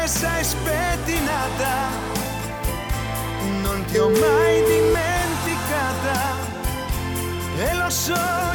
come sei spettinata, non ti ho mai dimenticata e lo so